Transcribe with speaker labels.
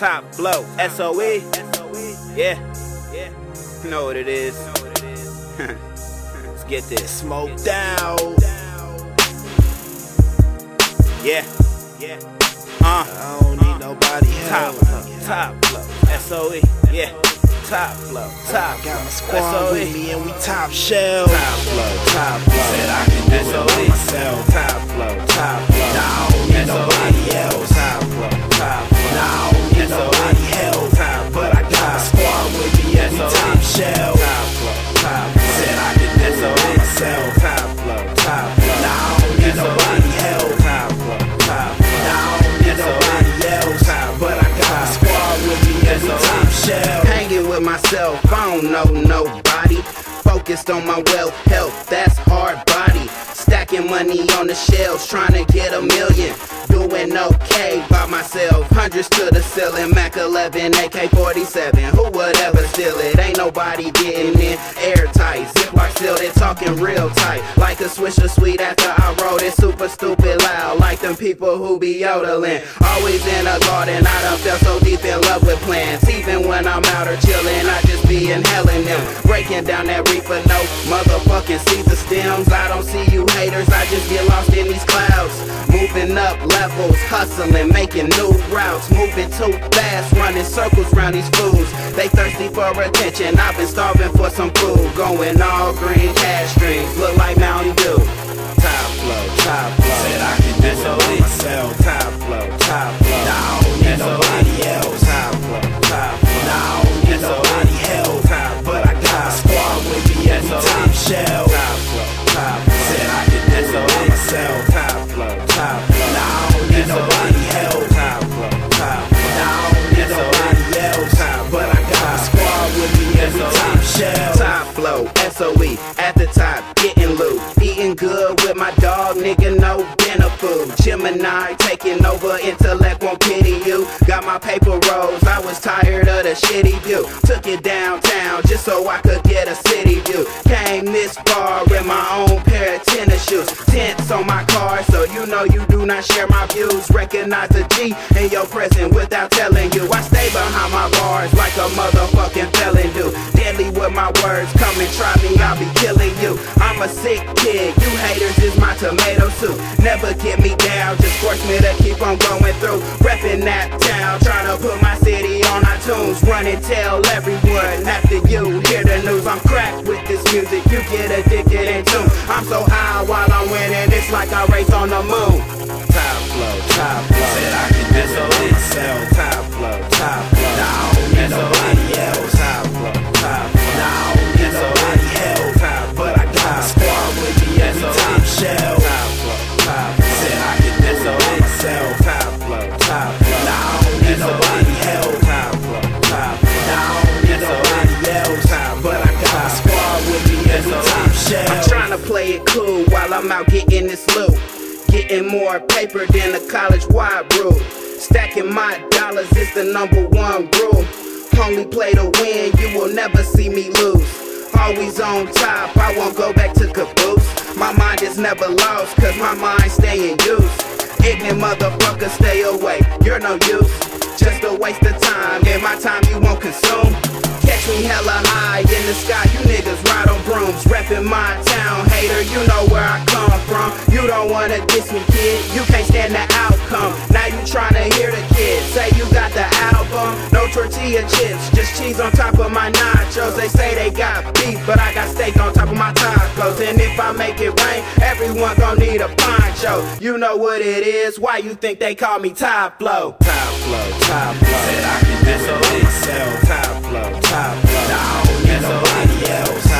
Speaker 1: Top Flow, SOE. Yeah, you know what it is. Let's get this.
Speaker 2: Smoked out.
Speaker 1: Yeah.
Speaker 2: I don't need nobody help.
Speaker 1: Top Flow, SOE. Yeah. Top Flow,
Speaker 2: Got my squad with me and we top shelf.
Speaker 1: Top Flow.
Speaker 2: Said I can do it by myself.
Speaker 1: Top Flow.
Speaker 2: Nah, I don't need nobody else.
Speaker 1: Top Flow.
Speaker 2: Nah, I don't need nobody help. But I got my squad with me and we top shelf.
Speaker 1: Top Flow.
Speaker 2: Said I can do it by myself.
Speaker 1: Top Flow.
Speaker 2: Nah, I don't need nobody help.
Speaker 1: Top Flow.
Speaker 2: Nah, I don't need nobody else. But I got my squad with me and we top shelf.
Speaker 3: Hanging with myself, I don't know nobody. Focused on my wealth, health, that's hard body. Stacking money on the shelves, trying to get a million. Doing okay by myself, hundreds to the ceiling. Mac 11, AK-47, who would ever steal it? Ain't nobody getting in, airtight. Ziploc sealed it, talking real tight. Like a Swisher Sweet after I wrote it, super stupid loud. Like them people who be yodeling. Always in a garden, I done felt so deep in love with plants. Even when I'm out or chilling, I just be inhaling them. Breaking down that reefer, no motherfucking Caesar stems. I don't see you haters, I just get lost in these clouds. Moving up levels, hustling, making new routes. Moving too fast, running circles round these fools. They thirsty for attention, I've been starving for some food. Going all green, cash streams, look like Mountain Dew.
Speaker 1: Top Flow.
Speaker 2: Said I can do it by myself.
Speaker 1: Top Flow.
Speaker 2: Nah, I don't need nobody else.
Speaker 1: Top Flow.
Speaker 2: Nah, I don't need nobody help. But I got my squad with me and we top shelf.
Speaker 1: Top Flow.
Speaker 2: Said I can do it by myself.
Speaker 1: Top Flow.
Speaker 2: Nah, I don't need nobody help.
Speaker 1: Top Flow.
Speaker 2: Nah, I don't need nobody else. But I got my squad with me and we top shelf.
Speaker 3: Top Flow, SOE, at the top, getting loot. Eating good with my dog, nigga, no dinner food. Gemini taking over, intellect won't pity you. Got my paper rolls, I was tired of the shitty view. Took it downtown just so I could get a city view. Came this far in my own pair of tennis shoes. Tents on my car, so you know you do not share my views. Recognize the G in your presence without telling you. I stay behind my bars like a motherfucking felon do. Deadly with my words, come and try me, I'll be killing you. I'm a sick kid, you haters is my tomato soup. Never get me down, just force me to keep on going through. Reppin' that town, trying to put my city on iTunes. Run and tell everyone after you hear the news. I'm cracked with this music, you get addicted in tune. I'm so high while I'm winning, it's like I race on the moon.
Speaker 1: Top Flow.
Speaker 2: Said I can do it by myself.
Speaker 1: Top Flow.
Speaker 2: Nah, I don't need nobody else.
Speaker 1: Top Flow.
Speaker 2: Nah, I don't need nobody help. But I got my squad with me and we top shelf.
Speaker 1: Top Flow.
Speaker 2: Said I can do it by myself.
Speaker 1: Top Flow.
Speaker 2: Nah, I don't need nobody help.
Speaker 1: Top Flow.
Speaker 2: Nah, I don't need nobody else. But I got my squad with me and we top shelf.
Speaker 3: I'm trying to play it cool while I'm out getting this loot. Getting more paper than a college-wide brew. Stacking my dollars is the #1 rule. Only play to win, you will never see me lose. Always on top, I won't go back to caboose. My mind is never lost, cause my mind stay in use. Ignorant motherfucker, stay away, you're no use. Just a waste of time, and my time you won't consume. Catch me hella high in the sky, you niggas ride on brooms. Reppin' my town, hater, you know where I come from. You don't wanna diss me, kid, you can't stand the outcome. Now you tryna hear the kid say you got the album. No tortilla chips, just cheese on top of my nachos. They say they got beef, but I got steak on top of my tacos. And if I make it rain, everyone gon' need a poncho. You know what it is, why you think they call me Top Flow?
Speaker 1: Top Flow.
Speaker 2: Said I can do it by myself.
Speaker 1: Top Flow.
Speaker 2: Nah, I don't need nobody else.